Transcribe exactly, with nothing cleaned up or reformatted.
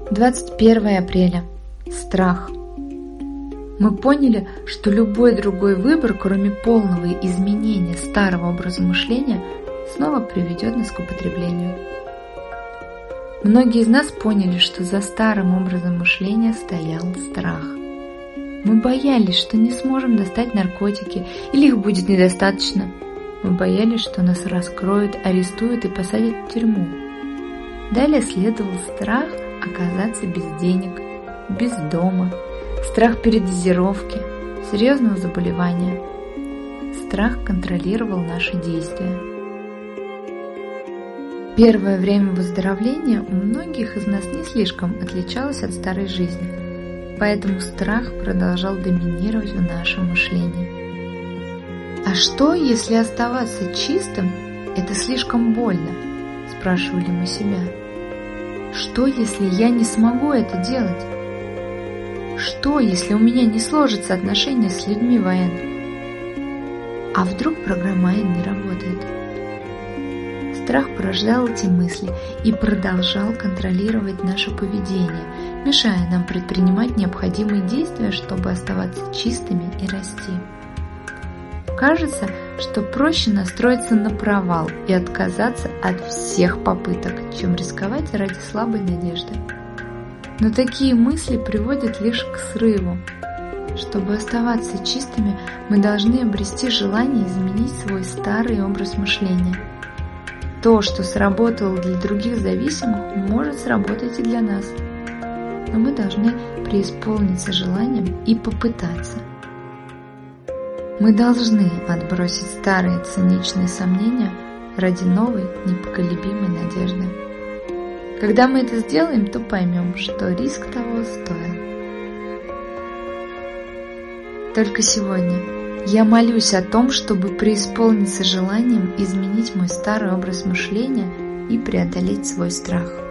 двадцать первое апреля. Страх. Мы поняли, что любой другой выбор, кроме полного изменения старого образа мышления, снова приведет нас к употреблению. Многие из нас поняли, что за старым образом мышления стоял страх. Мы боялись, что не сможем достать наркотики или их будет недостаточно. Мы боялись, что нас раскроют, арестуют и посадят в тюрьму. Далее следовал страх оказаться без денег, без дома, страх передозировки, серьезного заболевания. Страх контролировал наши действия. Первое время выздоровления у многих из нас не слишком отличалось от старой жизни, поэтому страх продолжал доминировать в нашем мышлении. «А что, если оставаться чистым – это слишком больно?» – спрашивали мы себя. «Что, если я не смогу это делать? Что, если у меня не сложатся отношения с людьми в АЭН? А вдруг программа АЭН не работает?» Страх порождал эти мысли и продолжал контролировать наше поведение, мешая нам предпринимать необходимые действия, чтобы оставаться чистыми и расти. Кажется, что проще настроиться на провал и отказаться от всех попыток, чем рисковать ради слабой надежды. Но такие мысли приводят лишь к срыву. Чтобы оставаться чистыми, мы должны обрести желание изменить свой старый образ мышления. То, что сработало для других зависимых, может сработать и для нас. Но мы должны преисполниться желанием и попытаться. Мы должны отбросить старые циничные сомнения ради новой непоколебимой надежды. Когда мы это сделаем, то поймем, что риск того стоил. Только сегодня я молюсь о том, чтобы преисполниться желанием изменить мой старый образ мышления и преодолеть свой страх.